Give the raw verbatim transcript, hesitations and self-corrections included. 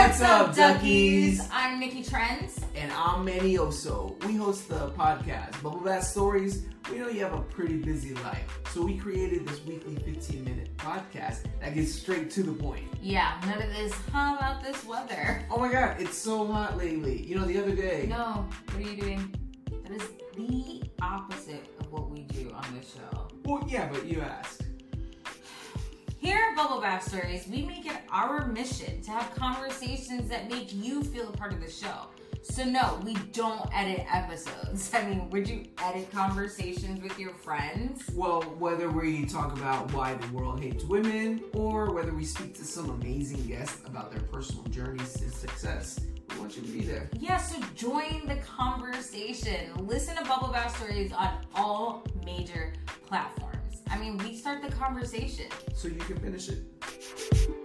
What's up, duckies? I'm Nikki Trent. And I'm Manny Oso. We host the podcast, Bubble Bath Stories. We know you have a pretty busy life, so we created this weekly fifteen minute podcast that gets straight to the point. Yeah, none of this, how about this weather? Oh my god, it's so hot lately. You know, the other day... No, what are you doing? That is the opposite of what we do on this show. Well, yeah, but you asked. Here at Bubble Bath Stories, we make it our mission to have conversations that make you feel a part of the show. So no, we don't edit episodes. I mean, would you edit conversations with your friends? Well, whether we talk about why the world hates women, or whether we speak to some amazing guests about their personal journeys to success, we want you to be there. Yeah, so join the conversation. Listen to Bubble Bath Stories on all major platforms. I mean, we start the conversation. So you can finish it.